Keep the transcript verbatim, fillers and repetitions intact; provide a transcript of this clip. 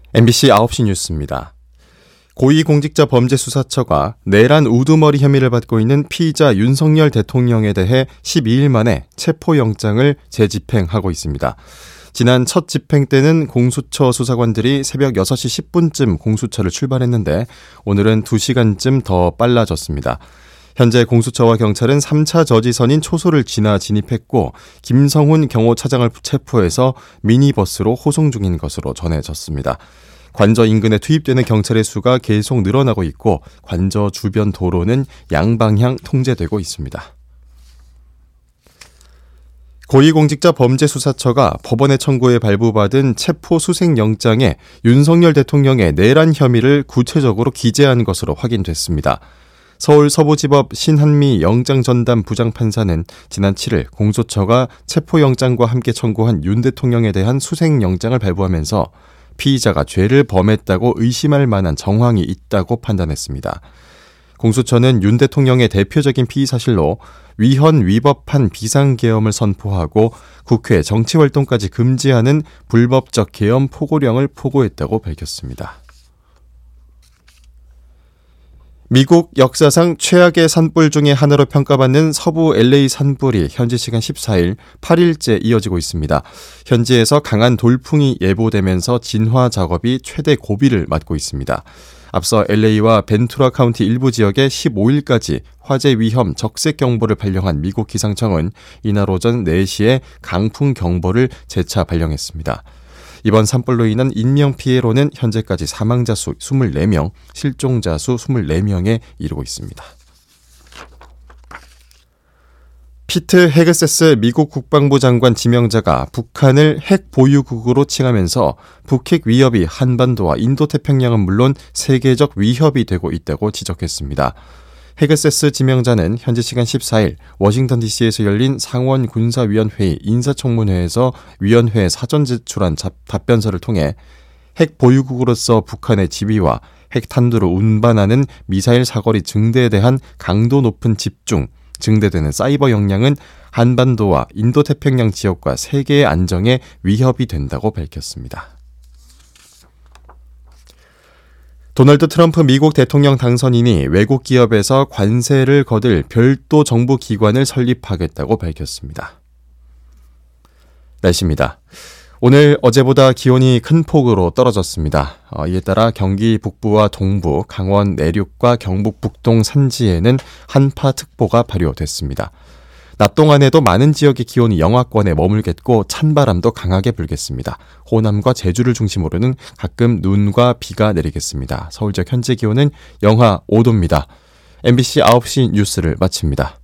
엠비씨 아홉 시 뉴스입니다. 고위공직자범죄수사처가 내란 우두머리 혐의를 받고 있는 피의자 윤석열 대통령에 대해 십이 일 만에 체포영장을 재집행하고 있습니다. 지난 첫 집행 때는 공수처 수사관들이 새벽 여섯 시 십 분쯤 공수처를 출발했는데 오늘은 두 시간쯤 더 빨라졌습니다. 현재 공수처와 경찰은 삼 차 저지선인 초소를 지나 진입했고 김성훈 경호차장을 체포해서 미니버스로 호송 중인 것으로 전해졌습니다. 관저 인근에 투입되는 경찰의 수가 계속 늘어나고 있고 관저 주변 도로는 양방향 통제되고 있습니다. 고위공직자범죄수사처가 법원에 청구해 발부받은 체포수색영장에 윤석열 대통령의 내란 혐의를 구체적으로 기재한 것으로 확인됐습니다. 서울 서부지법 신한미 영장전담 부장판사는 지난 칠 일 공수처가 체포영장과 함께 청구한 윤 대통령에 대한 수색영장을 발부하면서 피의자가 죄를 범했다고 의심할 만한 정황이 있다고 판단했습니다. 공수처는 윤 대통령의 대표적인 피의 사실로 위헌 위법한 비상계엄을 선포하고 국회 정치활동까지 금지하는 불법적 계엄 포고령을 포고했다고 밝혔습니다. 미국 역사상 최악의 산불 중에 하나로 평가받는 서부 엘에이 산불이 현지 시간 십사 일 팔 일째 이어지고 있습니다. 현지에서 강한 돌풍이 예보되면서 진화 작업이 최대 고비를 맞고 있습니다. 앞서 엘에이와 벤투라 카운티 일부 지역에 십오 일까지 화재 위험 적색 경보를 발령한 미국 기상청은 이날 오전 네 시에 강풍 경보를 재차 발령했습니다. 이번 산불로 인한 인명피해로는 현재까지 사망자 수 이십사 명, 실종자 수 이십사 명에 이르고 있습니다. 피트 헤그세스 미국 국방부 장관 지명자가 북한을 핵 보유국으로 칭하면서 북핵 위협이 한반도와 인도태평양은 물론 세계적 위협이 되고 있다고 지적했습니다. 헤그세스 지명자는 현지 시간 십사 일 워싱턴 디씨에서 열린 상원 군사위원회의 인사청문회에서 위원회에 사전 제출한 답변서를 통해 핵 보유국으로서 북한의 지위와 핵 탄두를 운반하는 미사일 사거리 증대에 대한 강도 높은 집중, 증대되는 사이버 역량은 한반도와 인도태평양 지역과 세계의 안정에 위협이 된다고 밝혔습니다. 도널드 트럼프 미국 대통령 당선인이 외국 기업에서 관세를 거둘 별도 정부 기관을 설립하겠다고 밝혔습니다. 날씨입니다. 오늘 어제보다 기온이 큰 폭으로 떨어졌습니다. 어, 이에 따라 경기 북부와 동부, 강원 내륙과 경북 북동 산지에는 한파특보가 발효됐습니다. 낮 동안에도 많은 지역의 기온이 영하권에 머물겠고 찬바람도 강하게 불겠습니다. 호남과 제주를 중심으로는 가끔 눈과 비가 내리겠습니다. 서울 지역 현재 기온은 영하 오 도입니다. 엠비씨 아홉 시 뉴스를 마칩니다.